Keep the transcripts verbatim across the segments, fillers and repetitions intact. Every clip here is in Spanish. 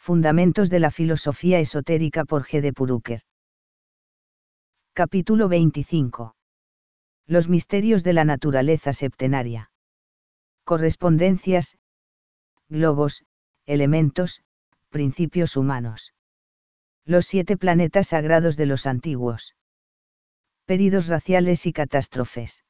Fundamentos de la filosofía esotérica por G. de Purucker. Capítulo veinticinco. Los misterios de la naturaleza septenaria. Correspondencias, globos, elementos, principios humanos. Los siete planetas sagrados de los antiguos. Períodos raciales y catástrofes.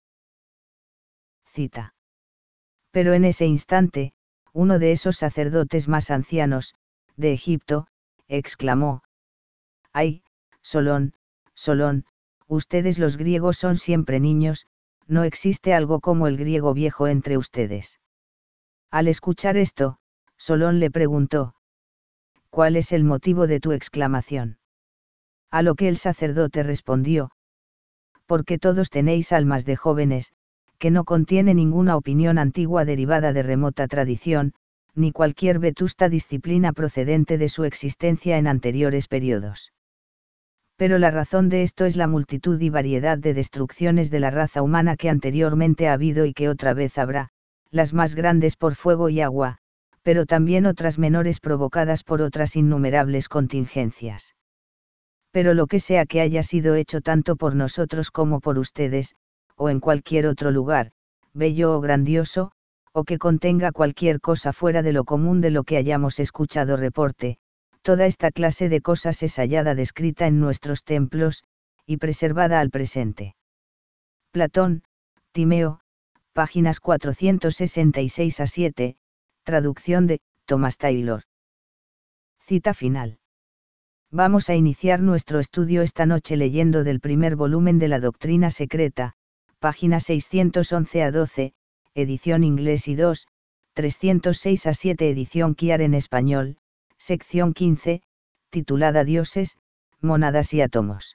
Cita. Pero en ese instante, uno de esos sacerdotes más ancianos, de Egipto, exclamó: ¡ay, Solón, Solón, ustedes los griegos son siempre niños, no existe algo como el griego viejo entre ustedes! Al escuchar esto, Solón le preguntó: ¿cuál es el motivo de tu exclamación? A lo que el sacerdote respondió: porque todos tenéis almas de jóvenes, que no contiene ninguna opinión antigua derivada de remota tradición, ni cualquier vetusta disciplina procedente de su existencia en anteriores periodos. Pero la razón de esto es la multitud y variedad de destrucciones de la raza humana que anteriormente ha habido y que otra vez habrá, las más grandes por fuego y agua, pero también otras menores provocadas por otras innumerables contingencias. Pero lo que sea que haya sido hecho tanto por nosotros como por ustedes, o en cualquier otro lugar, bello o grandioso, o que contenga cualquier cosa fuera de lo común de lo que hayamos escuchado reporte, toda esta clase de cosas es hallada descrita en nuestros templos, y preservada al presente. Platón, Timeo, páginas cuatrocientos sesenta y seis a siete, traducción de Thomas Taylor. Cita final. Vamos a iniciar nuestro estudio esta noche leyendo del primer volumen de la Doctrina Secreta, páginas seiscientos once a doce, edición inglés y dos, trescientos seis a siete edición Kiar en español, sección quince, titulada Dioses, Mónadas y Átomos.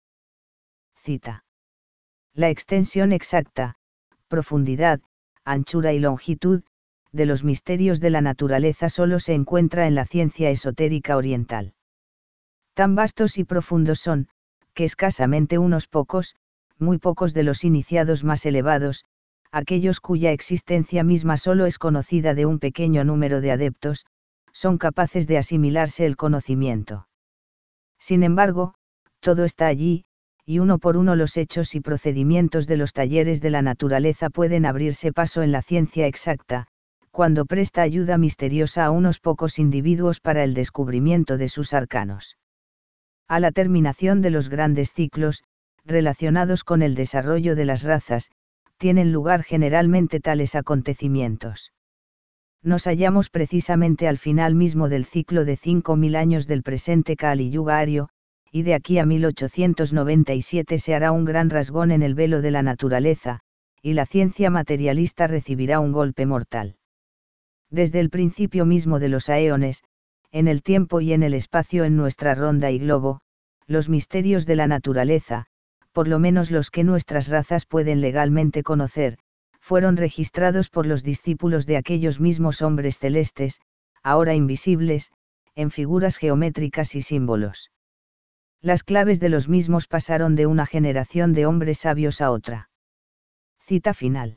Cita. La extensión exacta, profundidad, anchura y longitud, de los misterios de la naturaleza solo se encuentra en la ciencia esotérica oriental. Tan vastos y profundos son, que escasamente unos pocos, muy pocos de los iniciados más elevados, aquellos cuya existencia misma solo es conocida de un pequeño número de adeptos, son capaces de asimilarse el conocimiento. Sin embargo, todo está allí, y uno por uno los hechos y procedimientos de los talleres de la naturaleza pueden abrirse paso en la ciencia exacta, cuando presta ayuda misteriosa a unos pocos individuos para el descubrimiento de sus arcanos. A la terminación de los grandes ciclos, relacionados con el desarrollo de las razas, tienen lugar generalmente tales acontecimientos. Nos hallamos precisamente al final mismo del ciclo de cinco mil años del presente Kali Yuga ario, y de aquí a mil ochocientos noventa y siete se hará un gran rasgón en el velo de la naturaleza, y la ciencia materialista recibirá un golpe mortal. Desde el principio mismo de los aeones, en el tiempo y en el espacio en nuestra ronda y globo, los misterios de la naturaleza, por lo menos los que nuestras razas pueden legalmente conocer, fueron registrados por los discípulos de aquellos mismos hombres celestes, ahora invisibles, en figuras geométricas y símbolos. Las claves de los mismos pasaron de una generación de hombres sabios a otra. Cita final.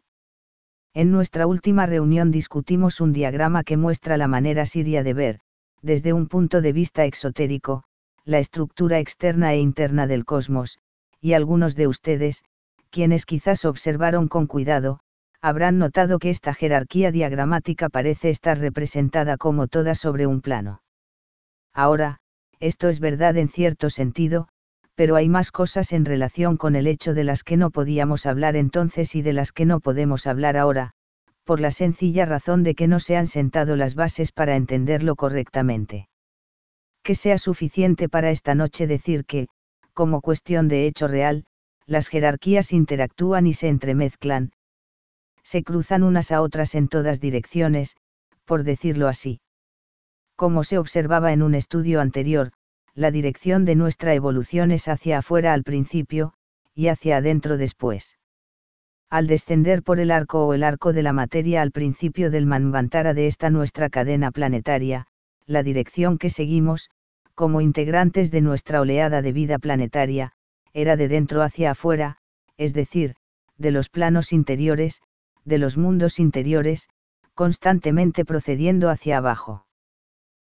En nuestra última reunión discutimos un diagrama que muestra la manera siria de ver, desde un punto de vista exotérico, la estructura externa e interna del cosmos, y algunos de ustedes, quienes quizás observaron con cuidado, habrán notado que esta jerarquía diagramática parece estar representada como toda sobre un plano. Ahora, esto es verdad en cierto sentido, pero hay más cosas en relación con el hecho de las que no podíamos hablar entonces y de las que no podemos hablar ahora, por la sencilla razón de que no se han sentado las bases para entenderlo correctamente. Que sea suficiente para esta noche decir que, como cuestión de hecho real, las jerarquías interactúan y se entremezclan, se cruzan unas a otras en todas direcciones, por decirlo así. Como se observaba en un estudio anterior, la dirección de nuestra evolución es hacia afuera al principio, y hacia adentro después. Al descender por el arco o el arco de la materia al principio del Manvantara de esta nuestra cadena planetaria, la dirección que seguimos, como integrantes de nuestra oleada de vida planetaria, era de dentro hacia afuera, es decir, de los planos interiores, de los mundos interiores, constantemente procediendo hacia abajo.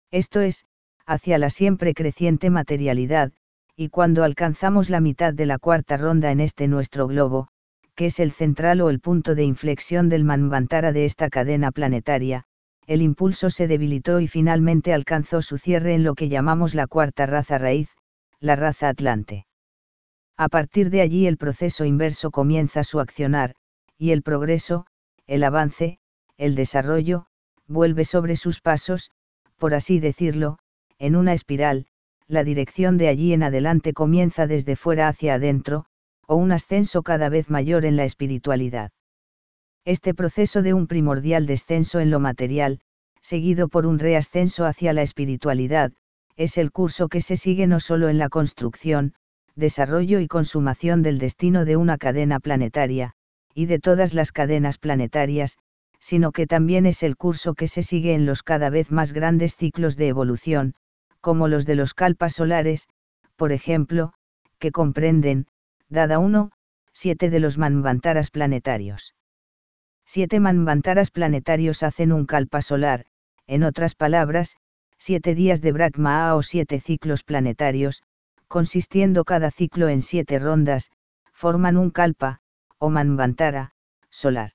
Esto es, hacia la siempre creciente materialidad, y cuando alcanzamos la mitad de la cuarta ronda en este nuestro globo, que es el central o el punto de inflexión del Manvantara de esta cadena planetaria, el impulso se debilitó y finalmente alcanzó su cierre en lo que llamamos la cuarta raza raíz, la raza Atlante. A partir de allí el proceso inverso comienza su accionar, y el progreso, el avance, el desarrollo, vuelve sobre sus pasos, por así decirlo, en una espiral, la dirección de allí en adelante comienza desde fuera hacia adentro, o un ascenso cada vez mayor en la espiritualidad. Este proceso de un primordial descenso en lo material, seguido por un reascenso hacia la espiritualidad, es el curso que se sigue no solo en la construcción, desarrollo y consumación del destino de una cadena planetaria, y de todas las cadenas planetarias, sino que también es el curso que se sigue en los cada vez más grandes ciclos de evolución, como los de los kalpas solares, por ejemplo, que comprenden, dada uno, siete de los manvantaras planetarios. Siete manvantaras planetarios hacen un kalpa solar, en otras palabras, siete días de Brahma o siete ciclos planetarios, consistiendo cada ciclo en siete rondas, forman un kalpa, o manvantara, solar.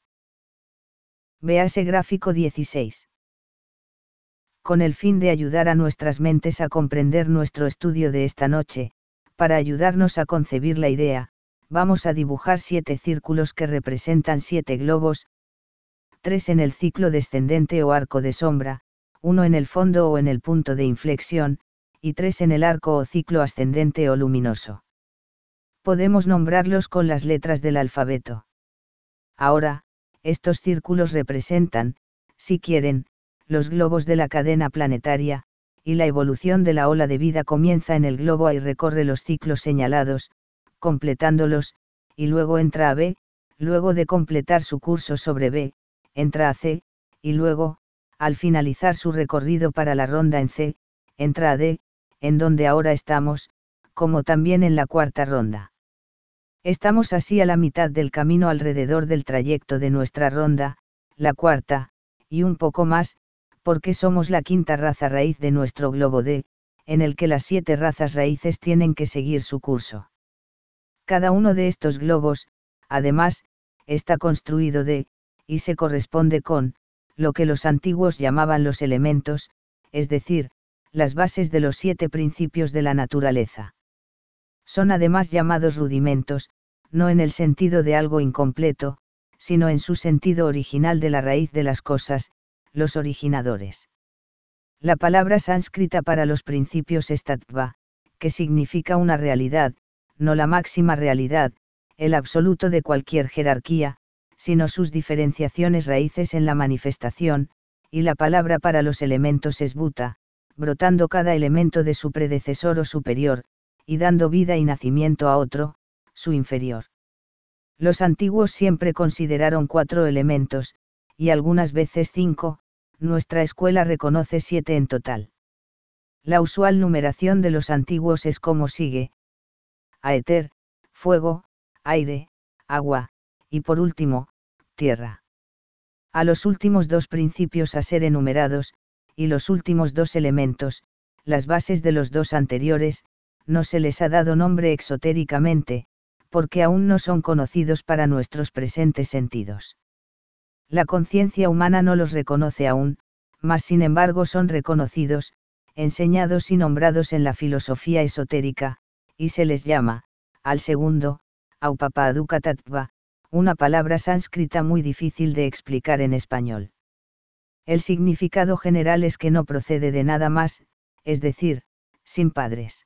Véase gráfico dieciséis. Con el fin de ayudar a nuestras mentes a comprender nuestro estudio de esta noche, para ayudarnos a concebir la idea, vamos a dibujar siete círculos que representan siete globos, tres en el ciclo descendente o arco de sombra, uno en el fondo o en el punto de inflexión, y tres en el arco o ciclo ascendente o luminoso. Podemos nombrarlos con las letras del alfabeto. Ahora, estos círculos representan, si quieren, los globos de la cadena planetaria, y la evolución de la ola de vida comienza en el globo A y recorre los ciclos señalados, completándolos, y luego entra a B, luego de completar su curso sobre B, entra a C, y luego, al finalizar su recorrido para la ronda en C, entra a D, en donde ahora estamos, como también en la cuarta ronda. Estamos así a la mitad del camino alrededor del trayecto de nuestra ronda, la cuarta, y un poco más, porque somos la quinta raza raíz de nuestro globo D, en el que las siete razas raíces tienen que seguir su curso. Cada uno de estos globos, además, está construido de, y se corresponde con, lo que los antiguos llamaban los elementos, es decir, las bases de los siete principios de la naturaleza. Son además llamados rudimentos, no en el sentido de algo incompleto, sino en su sentido original de la raíz de las cosas, los originadores. La palabra sánscrita para los principios es tattva, que significa una realidad, no la máxima realidad, el absoluto de cualquier jerarquía, sino sus diferenciaciones raíces en la manifestación, y la palabra para los elementos es bhuta, brotando cada elemento de su predecesor o superior, y dando vida y nacimiento a otro, su inferior. Los antiguos siempre consideraron cuatro elementos, y algunas veces cinco, nuestra escuela reconoce siete en total. La usual numeración de los antiguos es como sigue: aether, fuego, aire, agua, y por último, tierra. A los últimos dos principios a ser enumerados, y los últimos dos elementos, las bases de los dos anteriores, no se les ha dado nombre exotéricamente, porque aún no son conocidos para nuestros presentes sentidos. La conciencia humana no los reconoce aún, mas sin embargo son reconocidos, enseñados y nombrados en la filosofía esotérica, y se les llama, al segundo, Aupapaduka Tattva, una palabra sánscrita muy difícil de explicar en español. El significado general es que no procede de nada más, es decir, sin padres.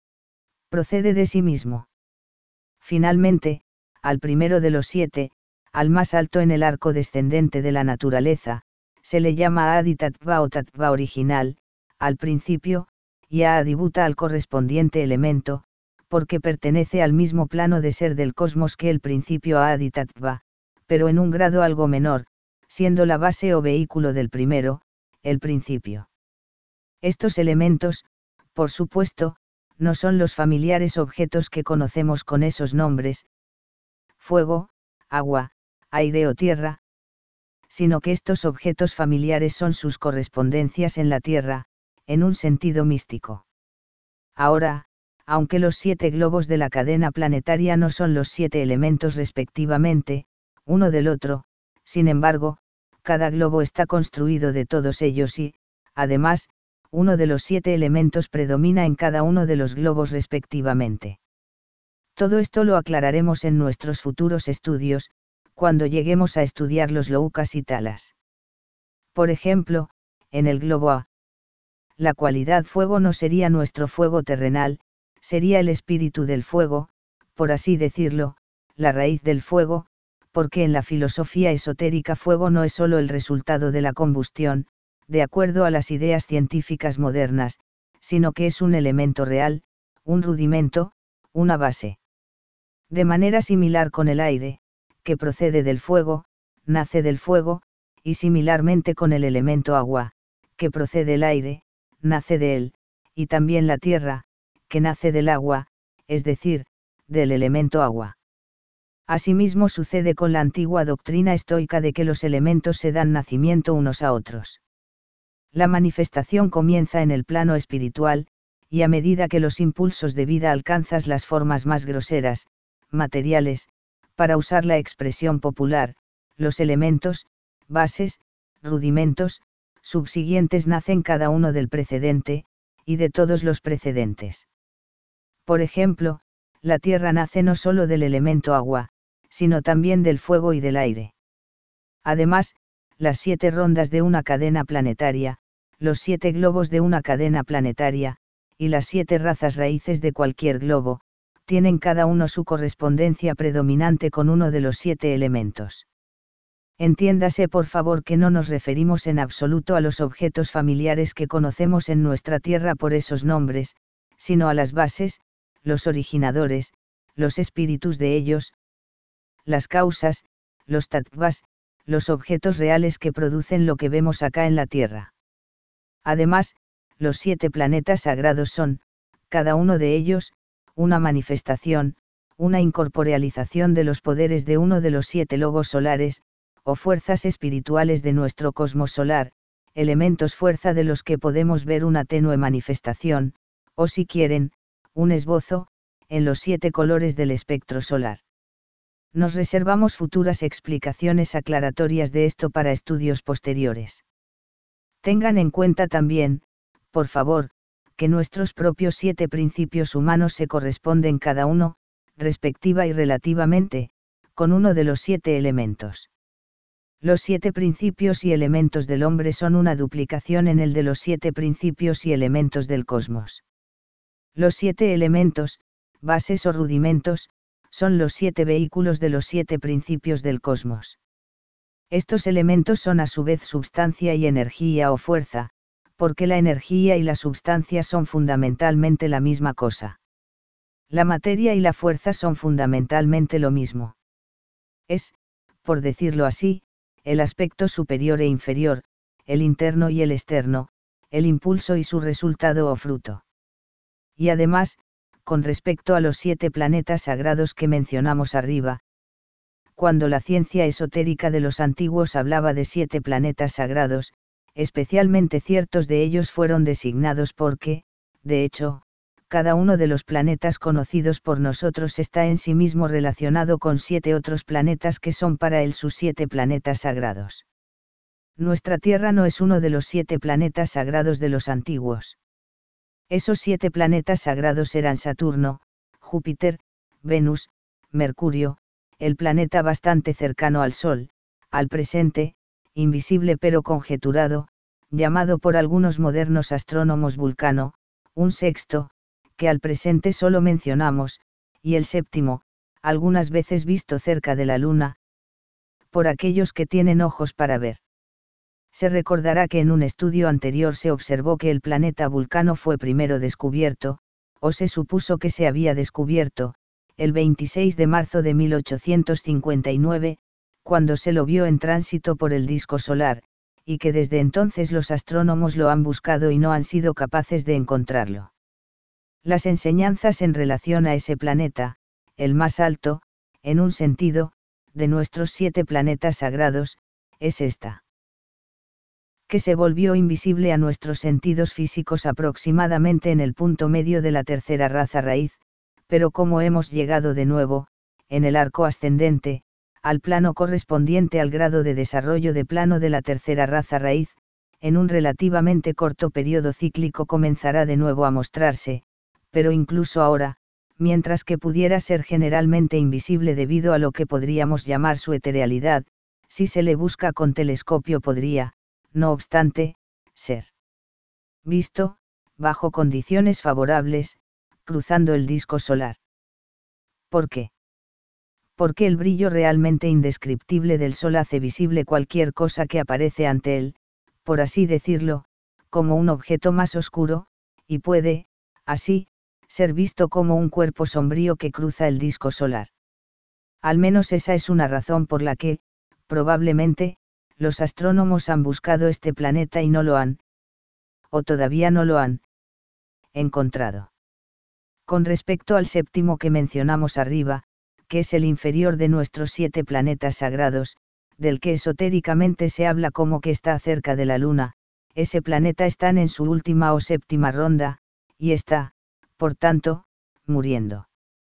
Procede de sí mismo. Finalmente, al primero de los siete, al más alto en el arco descendente de la naturaleza, se le llama Adi Tattva o Tattva original, al principio, y a Adibhuta al correspondiente elemento, porque pertenece al mismo plano de ser del cosmos que el principio Adi Tattva, pero en un grado algo menor, siendo la base o vehículo del primero, el principio. Estos elementos, por supuesto, no son los familiares objetos que conocemos con esos nombres, fuego, agua, aire o tierra, sino que estos objetos familiares son sus correspondencias en la tierra, en un sentido místico. Ahora, aunque los siete globos de la cadena planetaria no son los siete elementos respectivamente, uno del otro, sin embargo, cada globo está construido de todos ellos y, además, uno de los siete elementos predomina en cada uno de los globos respectivamente. Todo esto lo aclararemos en nuestros futuros estudios, cuando lleguemos a estudiar los loukas y talas. Por ejemplo, en el globo A, la cualidad fuego no sería nuestro fuego terrenal, sería el espíritu del fuego, por así decirlo, la raíz del fuego, porque en la filosofía esotérica fuego no es solo el resultado de la combustión, de acuerdo a las ideas científicas modernas, sino que es un elemento real, un rudimento, una base. De manera similar con el aire, que procede del fuego, nace del fuego, y similarmente con el elemento agua, que procede del aire, nace de él, y también la tierra, que nace del agua, es decir, del elemento agua. Asimismo sucede con la antigua doctrina estoica de que los elementos se dan nacimiento unos a otros. La manifestación comienza en el plano espiritual, y a medida que los impulsos de vida alcanzan las formas más groseras, materiales, para usar la expresión popular, los elementos, bases, rudimentos, subsiguientes nacen cada uno del precedente, y de todos los precedentes. Por ejemplo, la tierra nace no solo del elemento agua, sino también del fuego y del aire. Además, las siete rondas de una cadena planetaria, los siete globos de una cadena planetaria, y las siete razas raíces de cualquier globo, tienen cada uno su correspondencia predominante con uno de los siete elementos. Entiéndase por favor que no nos referimos en absoluto a los objetos familiares que conocemos en nuestra tierra por esos nombres, sino a las bases, los originadores, los espíritus de ellos, las causas, los tattvas, los objetos reales que producen lo que vemos acá en la Tierra. Además, los siete planetas sagrados son, cada uno de ellos, una manifestación, una incorporealización de los poderes de uno de los siete logos solares, o fuerzas espirituales de nuestro cosmos solar, elementos fuerza de los que podemos ver una tenue manifestación, o si quieren, un esbozo, en los siete colores del espectro solar. Nos reservamos futuras explicaciones aclaratorias de esto para estudios posteriores. Tengan en cuenta también, por favor, que nuestros propios siete principios humanos se corresponden cada uno, respectiva y relativamente, con uno de los siete elementos. Los siete principios y elementos del hombre son una duplicación en el de los siete principios y elementos del cosmos. Los siete elementos, bases o rudimentos, son los siete vehículos de los siete principios del cosmos. Estos elementos son a su vez substancia y energía o fuerza, porque la energía y la substancia son fundamentalmente la misma cosa. La materia y la fuerza son fundamentalmente lo mismo. Es, por decirlo así, el aspecto superior e inferior, el interno y el externo, el impulso y su resultado o fruto. Y además, con respecto a los siete planetas sagrados que mencionamos arriba, cuando la ciencia esotérica de los antiguos hablaba de siete planetas sagrados, especialmente ciertos de ellos fueron designados porque, de hecho, cada uno de los planetas conocidos por nosotros está en sí mismo relacionado con siete otros planetas que son para él sus siete planetas sagrados. Nuestra Tierra no es uno de los siete planetas sagrados de los antiguos. Esos siete planetas sagrados eran Saturno, Júpiter, Venus, Mercurio, el planeta bastante cercano al Sol, al presente, invisible pero conjeturado, llamado por algunos modernos astrónomos Vulcano, un sexto, que al presente solo mencionamos, y el séptimo, algunas veces visto cerca de la Luna, por aquellos que tienen ojos para ver. Se recordará que en un estudio anterior se observó que el planeta Vulcano fue primero descubierto, o se supuso que se había descubierto, el veintiséis de marzo de mil ochocientos cincuenta y nueve, cuando se lo vio en tránsito por el disco solar, y que desde entonces los astrónomos lo han buscado y no han sido capaces de encontrarlo. Las enseñanzas en relación a ese planeta, el más alto, en un sentido, de nuestros siete planetas sagrados, es esta. que se volvió invisible a nuestros sentidos físicos aproximadamente en el punto medio de la tercera raza raíz, pero como hemos llegado de nuevo, en el arco ascendente, al plano correspondiente al grado de desarrollo de plano de la tercera raza raíz, en un relativamente corto periodo cíclico comenzará de nuevo a mostrarse, pero incluso ahora, mientras que pudiera ser generalmente invisible debido a lo que podríamos llamar su eterealidad, si se le busca con telescopio podría, no obstante, ser visto, bajo condiciones favorables, cruzando el disco solar. ¿Por qué? Porque el brillo realmente indescriptible del Sol hace visible cualquier cosa que aparece ante él, por así decirlo, como un objeto más oscuro, y puede, así, ser visto como un cuerpo sombrío que cruza el disco solar. Al menos esa es una razón por la que, probablemente, los astrónomos han buscado este planeta y no lo han, o todavía no lo han, encontrado. Con respecto al séptimo que mencionamos arriba, que es el inferior de nuestros siete planetas sagrados, del que esotéricamente se habla como que está cerca de la Luna, ese planeta está en su última o séptima ronda, y está, por tanto, muriendo.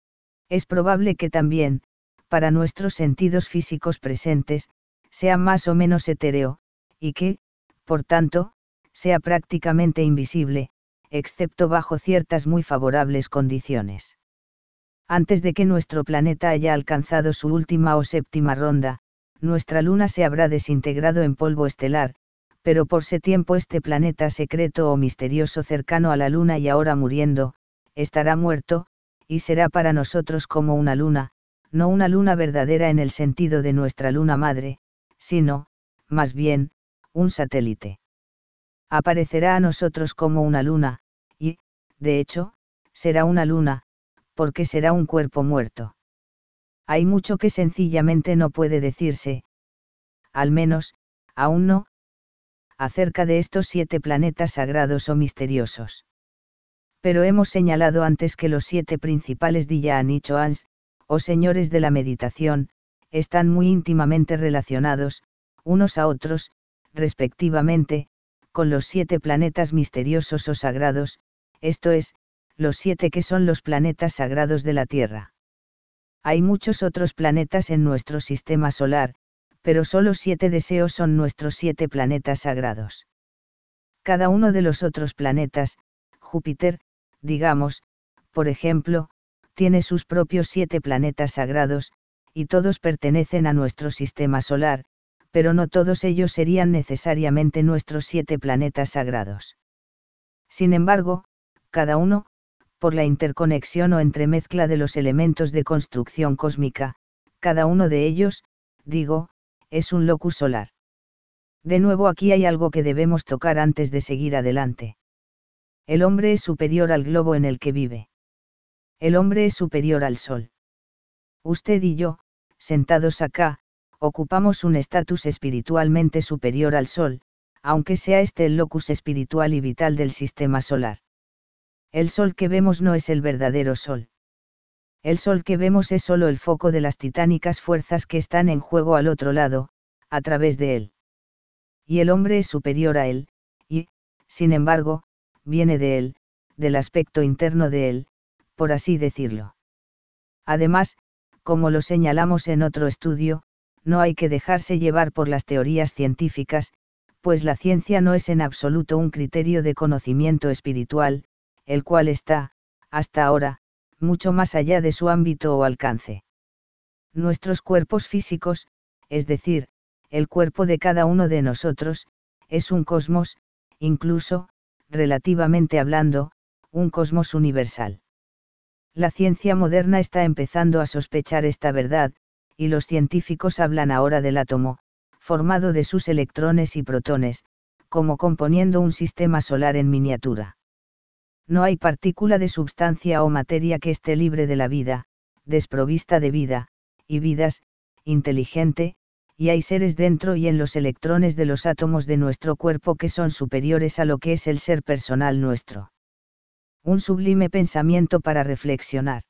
Es probable que también, para nuestros sentidos físicos presentes, sea más o menos etéreo, y que, por tanto, sea prácticamente invisible, excepto bajo ciertas muy favorables condiciones. Antes de que nuestro planeta haya alcanzado su última o séptima ronda, nuestra Luna se habrá desintegrado en polvo estelar, pero por ese tiempo este planeta secreto o misterioso cercano a la Luna y ahora muriendo, estará muerto, y será para nosotros como una luna, no una luna verdadera en el sentido de nuestra luna madre, sino, más bien, un satélite. Aparecerá a nosotros como una luna, y, de hecho, será una luna, porque será un cuerpo muerto. Hay mucho que sencillamente no puede decirse, al menos, aún no, acerca de estos siete planetas sagrados o misteriosos. Pero hemos señalado antes que los siete principales Diyan y Choans, o señores de la meditación, están muy íntimamente relacionados, unos a otros, respectivamente, con los siete planetas misteriosos o sagrados, esto es, los siete que son los planetas sagrados de la Tierra. Hay muchos otros planetas en nuestro sistema solar, pero solo siete deseos son nuestros siete planetas sagrados. Cada uno de los otros planetas, Júpiter, digamos, por ejemplo, tiene sus propios siete planetas sagrados, y todos pertenecen a nuestro sistema solar, pero no todos ellos serían necesariamente nuestros siete planetas sagrados. Sin embargo, cada uno, por la interconexión o entremezcla de los elementos de construcción cósmica, cada uno de ellos, digo, es un locus solar. De nuevo aquí hay algo que debemos tocar antes de seguir adelante. El hombre es superior al globo en el que vive. El hombre es superior al Sol. Usted y yo, sentados acá, ocupamos un estatus espiritualmente superior al Sol, aunque sea este el locus espiritual y vital del sistema solar. El Sol que vemos no es el verdadero Sol. El Sol que vemos es solo el foco de las titánicas fuerzas que están en juego al otro lado, a través de él. Y el hombre es superior a él, y, sin embargo, viene de él, del aspecto interno de él, por así decirlo. Además, como lo señalamos en otro estudio, no hay que dejarse llevar por las teorías científicas, pues la ciencia no es en absoluto un criterio de conocimiento espiritual, el cual está, hasta ahora, mucho más allá de su ámbito o alcance. Nuestros cuerpos físicos, es decir, el cuerpo de cada uno de nosotros, es un cosmos, incluso, relativamente hablando, un cosmos universal. La ciencia moderna está empezando a sospechar esta verdad, y los científicos hablan ahora del átomo, formado de sus electrones y protones, como componiendo un sistema solar en miniatura. No hay partícula de substancia o materia que esté libre de la vida, desprovista de vida, y vidas, inteligente, y hay seres dentro y en los electrones de los átomos de nuestro cuerpo que son superiores a lo que es el ser personal nuestro. Un sublime pensamiento para reflexionar.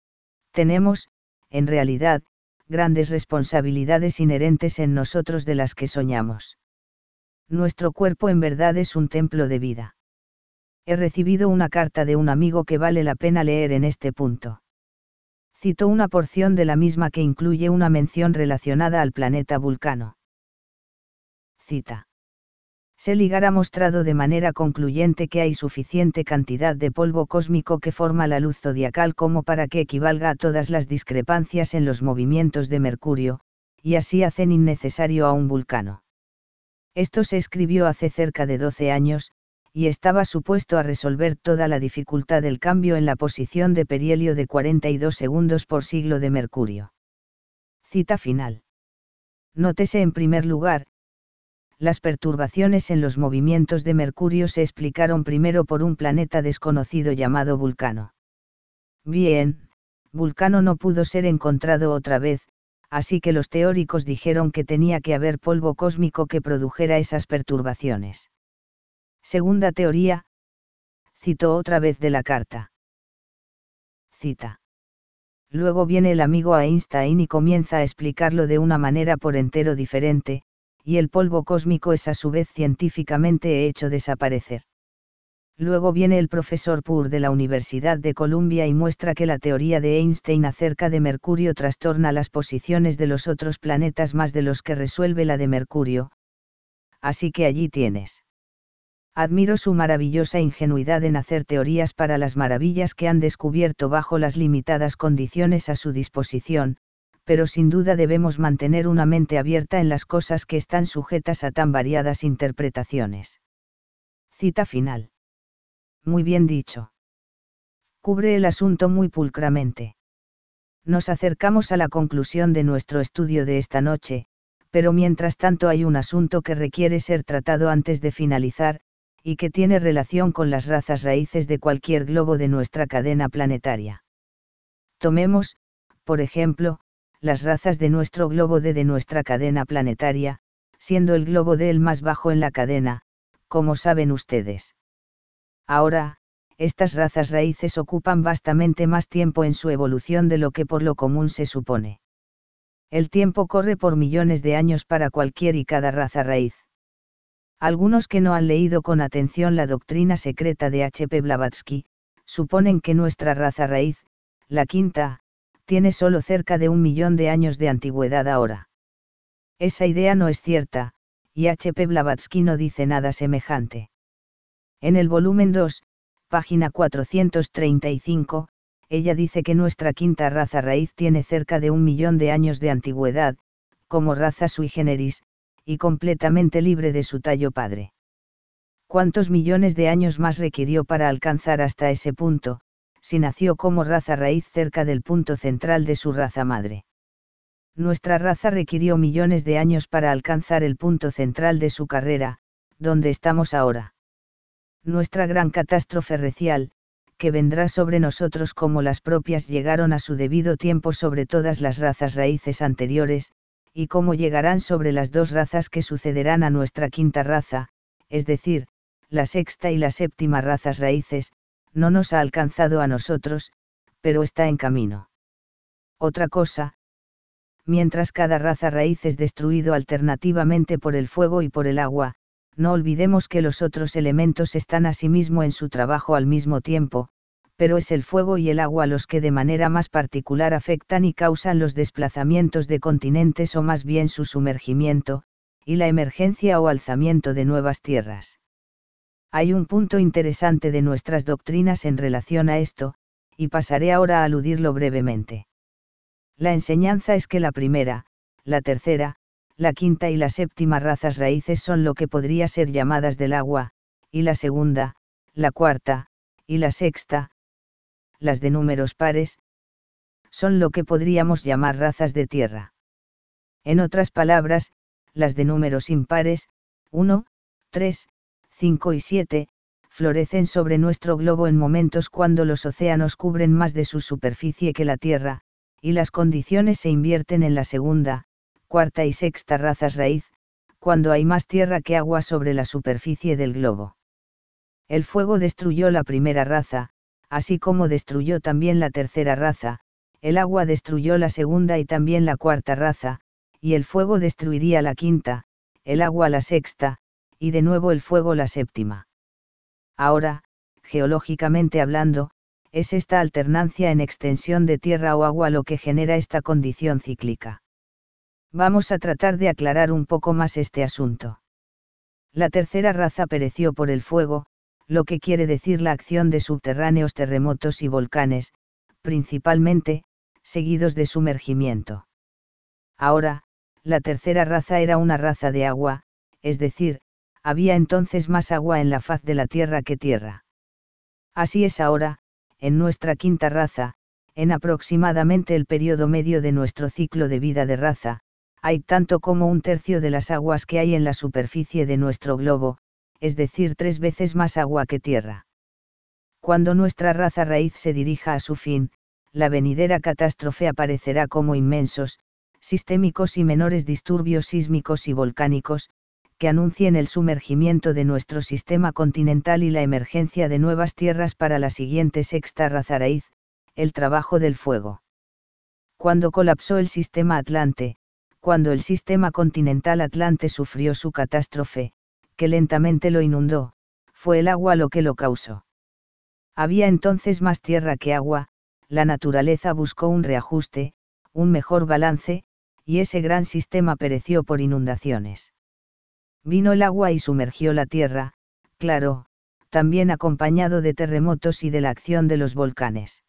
Tenemos, en realidad, grandes responsabilidades inherentes en nosotros de las que soñamos. Nuestro cuerpo en verdad es un templo de vida. He recibido una carta de un amigo que vale la pena leer en este punto. Cito una porción de la misma que incluye una mención relacionada al planeta Vulcano. Cita. Seligar ha mostrado de manera concluyente que hay suficiente cantidad de polvo cósmico que forma la luz zodiacal como para que equivalga a todas las discrepancias en los movimientos de Mercurio, y así hacen innecesario a un vulcano. Esto se escribió hace cerca de doce años, y estaba supuesto a resolver toda la dificultad del cambio en la posición de perihelio de cuarenta y dos segundos por siglo de Mercurio. Cita final. Nótese en primer lugar, las perturbaciones en los movimientos de Mercurio se explicaron primero por un planeta desconocido llamado Vulcano. Bien, Vulcano no pudo ser encontrado otra vez, así que los teóricos dijeron que tenía que haber polvo cósmico que produjera esas perturbaciones. Segunda teoría, citó otra vez de la carta. Cita. Luego viene el amigo Einstein y comienza a explicarlo de una manera por entero diferente, y el polvo cósmico es a su vez científicamente hecho desaparecer. Luego viene el profesor Purr de la Universidad de Columbia y muestra que la teoría de Einstein acerca de Mercurio trastorna las posiciones de los otros planetas más de los que resuelve la de Mercurio. Así que allí tienes. Admiro su maravillosa ingenuidad en hacer teorías para las maravillas que han descubierto bajo las limitadas condiciones a su disposición, pero sin duda debemos mantener una mente abierta en las cosas que están sujetas a tan variadas interpretaciones. Cita final. Muy bien dicho. Cubre el asunto muy pulcramente. Nos acercamos a la conclusión de nuestro estudio de esta noche, pero mientras tanto hay un asunto que requiere ser tratado antes de finalizar, y que tiene relación con las razas raíces de cualquier globo de nuestra cadena planetaria. Tomemos, por ejemplo, las razas de nuestro globo D de nuestra cadena planetaria, siendo el globo D el más bajo en la cadena, como saben ustedes. Ahora, estas razas raíces ocupan vastamente más tiempo en su evolución de lo que por lo común se supone. El tiempo corre por millones de años para cualquier y cada raza raíz. Algunos que no han leído con atención la doctrina secreta de H P Blavatsky, suponen que nuestra raza raíz, la quinta, tiene solo cerca de un millón de años de antigüedad ahora. Esa idea no es cierta, y H P Blavatsky no dice nada semejante. En el volumen dos, página cuatrocientos treinta y cinco, ella dice que nuestra quinta raza raíz tiene cerca de un millón de años de antigüedad, como raza sui generis, y completamente libre de su tallo padre. ¿Cuántos millones de años más requirió para alcanzar hasta ese punto, si nació como raza raíz cerca del punto central de su raza madre? Nuestra raza requirió millones de años para alcanzar el punto central de su carrera, donde estamos ahora. Nuestra gran catástrofe recial, que vendrá sobre nosotros como las propias llegaron a su debido tiempo sobre todas las razas raíces anteriores, y como llegarán sobre las dos razas que sucederán a nuestra quinta raza, es decir, la sexta y la séptima razas raíces, no nos ha alcanzado a nosotros, pero está en camino. Otra cosa, mientras cada raza raíz es destruido alternativamente por el fuego y por el agua, no olvidemos que los otros elementos están asimismo en su trabajo al mismo tiempo, pero es el fuego y el agua los que de manera más particular afectan y causan los desplazamientos de continentes o más bien su sumergimiento, y la emergencia o alzamiento de nuevas tierras. Hay un punto interesante de nuestras doctrinas en relación a esto, y pasaré ahora a aludirlo brevemente. La enseñanza es que la primera, la tercera, la quinta y la séptima razas raíces son lo que podría ser llamadas del agua, y la segunda, la cuarta, y la sexta, las de números pares, son lo que podríamos llamar razas de tierra. En otras palabras, las de números impares, uno, tres, cinco y siete, florecen sobre nuestro globo en momentos cuando los océanos cubren más de su superficie que la Tierra, y las condiciones se invierten en la segunda, cuarta y sexta razas raíz, cuando hay más tierra que agua sobre la superficie del globo. El fuego destruyó la primera raza, así como destruyó también la tercera raza, el agua destruyó la segunda y también la cuarta raza, y el fuego destruiría la quinta, el agua la sexta, y de nuevo el fuego la séptima. Ahora, geológicamente hablando, es esta alternancia en extensión de tierra o agua lo que genera esta condición cíclica. Vamos a tratar de aclarar un poco más este asunto. La tercera raza pereció por el fuego, lo que quiere decir la acción de subterráneos terremotos y volcanes, principalmente, seguidos de sumergimiento. Ahora, la tercera raza era una raza de agua, es decir, había entonces más agua en la faz de la tierra que tierra. Así es ahora, en nuestra quinta raza, en aproximadamente el periodo medio de nuestro ciclo de vida de raza, hay tanto como un tercio de las aguas que hay en la superficie de nuestro globo, es decir, tres veces más agua que tierra. Cuando nuestra raza raíz se dirija a su fin, la venidera catástrofe aparecerá como inmensos, sistémicos y menores disturbios sísmicos y volcánicos, que anuncien el sumergimiento de nuestro sistema continental y la emergencia de nuevas tierras para la siguiente sexta raza raíz, el trabajo del fuego. Cuando colapsó el sistema Atlante, cuando el sistema continental Atlante sufrió su catástrofe, que lentamente lo inundó, fue el agua lo que lo causó. Había entonces más tierra que agua, la naturaleza buscó un reajuste, un mejor balance, y ese gran sistema pereció por inundaciones. Vino el agua y sumergió la tierra, claro, también acompañado de terremotos y de la acción de los volcanes.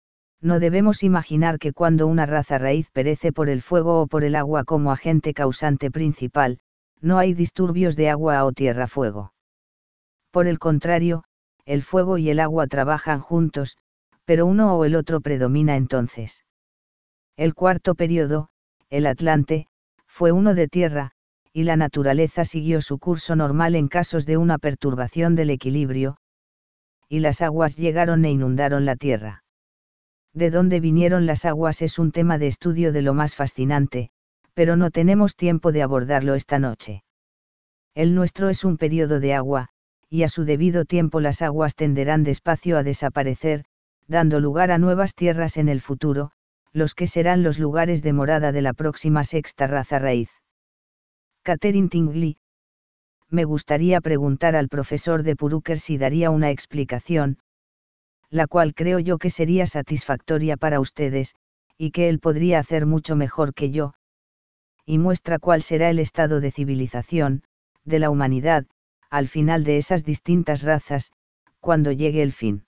No debemos imaginar que cuando una raza raíz perece por el fuego o por el agua como agente causante principal, no hay disturbios de agua o tierra-fuego. Por el contrario, el fuego y el agua trabajan juntos, pero uno o el otro predomina entonces. El cuarto período, el Atlante, fue uno de tierra, y la naturaleza siguió su curso normal en casos de una perturbación del equilibrio, y las aguas llegaron e inundaron la tierra. De dónde vinieron las aguas es un tema de estudio de lo más fascinante, pero no tenemos tiempo de abordarlo esta noche. El nuestro es un período de agua, y a su debido tiempo las aguas tenderán despacio a desaparecer, dando lugar a nuevas tierras en el futuro, los que serán los lugares de morada de la próxima sexta raza raíz. Catherine Tingley. Me gustaría preguntar al profesor de Purucker si daría una explicación, la cual creo yo que sería satisfactoria para ustedes, y que él podría hacer mucho mejor que yo, y muestra cuál será el estado de civilización, de la humanidad, al final de esas distintas razas, cuando llegue el fin.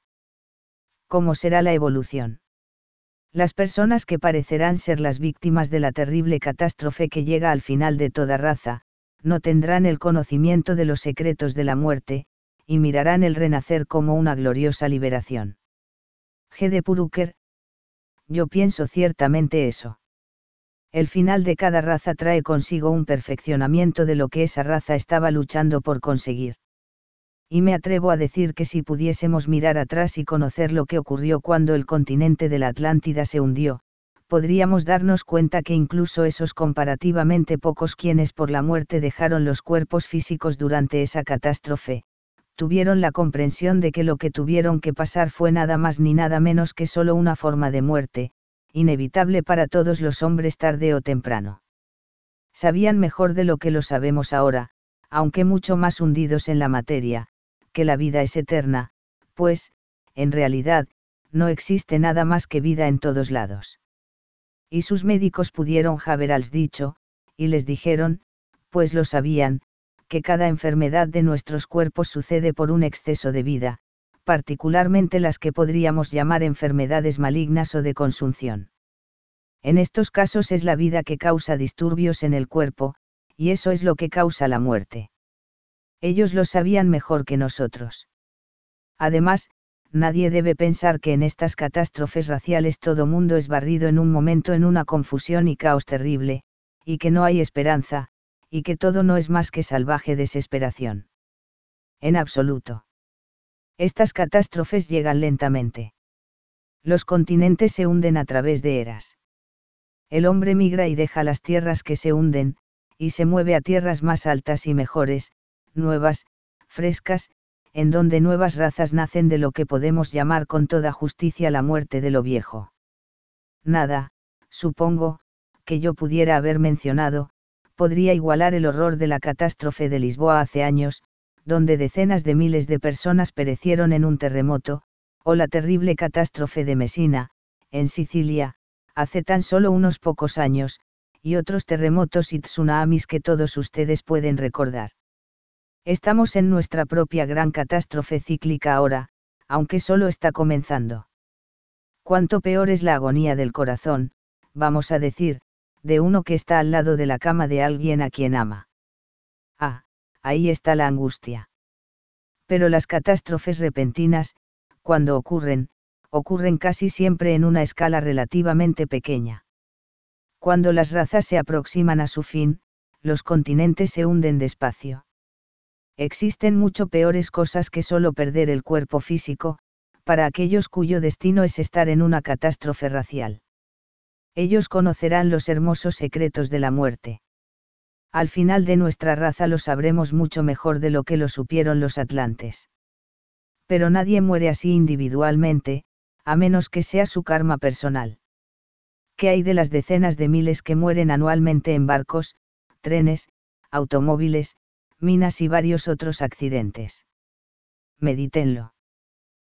¿Cómo será la evolución? Las personas que parecerán ser las víctimas de la terrible catástrofe que llega al final de toda raza, no tendrán el conocimiento de los secretos de la muerte, y mirarán el renacer como una gloriosa liberación. G. de Purucker. Yo pienso ciertamente eso. El final de cada raza trae consigo un perfeccionamiento de lo que esa raza estaba luchando por conseguir. Y me atrevo a decir que si pudiésemos mirar atrás y conocer lo que ocurrió cuando el continente de la Atlántida se hundió, podríamos darnos cuenta que incluso esos comparativamente pocos quienes por la muerte dejaron los cuerpos físicos durante esa catástrofe, tuvieron la comprensión de que lo que tuvieron que pasar fue nada más ni nada menos que solo una forma de muerte, inevitable para todos los hombres tarde o temprano. Sabían mejor de lo que lo sabemos ahora, aunque mucho más hundidos en la materia, que la vida es eterna, pues, en realidad, no existe nada más que vida en todos lados. Y sus médicos pudieron haberles dicho, y les dijeron, pues lo sabían, que cada enfermedad de nuestros cuerpos sucede por un exceso de vida, particularmente las que podríamos llamar enfermedades malignas o de consunción. En estos casos es la vida que causa disturbios en el cuerpo, y eso es lo que causa la muerte. Ellos lo sabían mejor que nosotros. Además, nadie debe pensar que en estas catástrofes raciales todo mundo es barrido en un momento en una confusión y caos terrible, y que no hay esperanza, y que todo no es más que salvaje desesperación. En absoluto. Estas catástrofes llegan lentamente. Los continentes se hunden a través de eras. El hombre migra y deja las tierras que se hunden, y se mueve a tierras más altas y mejores, nuevas, frescas, en donde nuevas razas nacen de lo que podemos llamar con toda justicia la muerte de lo viejo. Nada, supongo, que yo pudiera haber mencionado, podría igualar el horror de la catástrofe de Lisboa hace años, donde decenas de miles de personas perecieron en un terremoto, o la terrible catástrofe de Messina, en Sicilia, hace tan solo unos pocos años, y otros terremotos y tsunamis que todos ustedes pueden recordar. Estamos en nuestra propia gran catástrofe cíclica ahora, aunque solo está comenzando. Cuánto peor es la agonía del corazón, vamos a decir, de uno que está al lado de la cama de alguien a quien ama. Ah, ahí está la angustia. Pero las catástrofes repentinas, cuando ocurren, ocurren casi siempre en una escala relativamente pequeña. Cuando las razas se aproximan a su fin, los continentes se hunden despacio. Existen mucho peores cosas que solo perder el cuerpo físico, para aquellos cuyo destino es estar en una catástrofe racial. Ellos conocerán los hermosos secretos de la muerte. Al final de nuestra raza lo sabremos mucho mejor de lo que lo supieron los atlantes. Pero nadie muere así individualmente, a menos que sea su karma personal. ¿Qué hay de las decenas de miles que mueren anualmente en barcos, trenes, automóviles, minas y varios otros accidentes? Medítenlo.